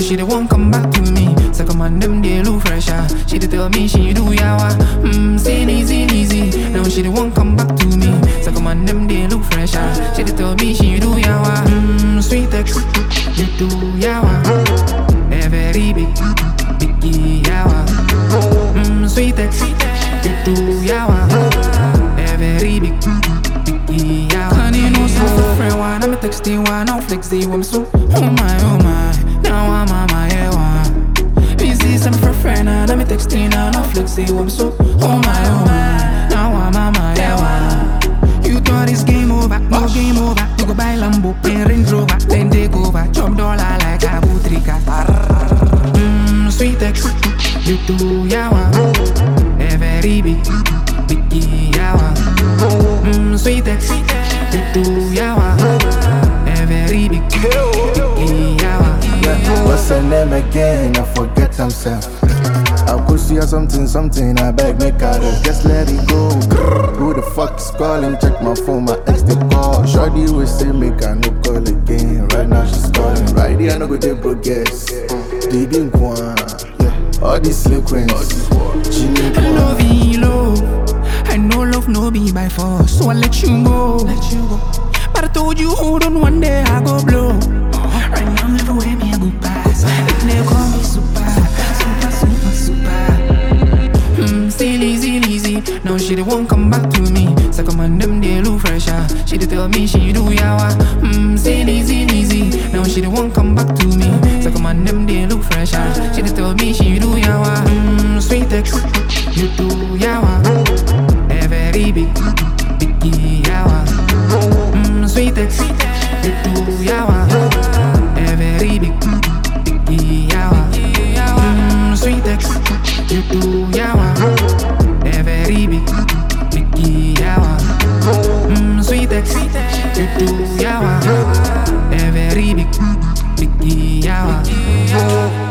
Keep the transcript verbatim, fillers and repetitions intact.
she the one come back to me. So come on, them they look fresher. She dey tell me she do yawa. Mmm, silly, silly, silly. Now she the one come back to me. So come on, them they look fresher. She dey tell me she do yawa. Mmm, sweet ex, you do yawa. Eh, very big, biggie yawa. Mmm, sweet ex, you do yawa. Eh, very big, biggie yawa. Honey, no so for friend one, I'm a texting one, I'm flexing one, so oh my, oh my. Now I'm on my air one. Busy some for friend and I'm texting and I'm flexing one, so oh my, oh my. Now I'm on my air one. You thought it's game over, no game over. You go buy Lambo, pay Range Rover, then take over. Chop dollar like a butrika. Mmm, sweet ex, you do yawa. Eh, very big, biggie yawa. Mmm, sweet ex, you do yawa. Eh, very big, biggie yawa. What's her name again? I forget himself. I could see her something, something, I beg me car. Just let it go. Who the fuck is calling? Check my phone, my ex they call. Shorty will say make I no call again. Right now she's calling. Right here I no go take progress. They didn't want all these sequence. She need I love you, love. I know love no be by force, so I let you go. Let you go. But I told you hold on, one day I go blow. Right now I'm living with me, I go pass. They call me super, super, super, super. Hmm, silly, silly, silly. Now she the one come back to me. So come on, them they look fresher. She dey tell me she do yawa. Hmm, silly, silly, silly. Now she the one come back to me. So come on, them they look fresher. She dey tell me she do yawa. Hmm, sweet ex, you do yawa. Eh, very big, biggie yawa. Hmm, sweet ex, you do yawa. Eh, very big, biggie yawa. Mmm, sweet ex, you do yawa. Eh, very big, biggie yawa. Mmm, sweet ex, you do yawa. Eh, very big, biggie yawa.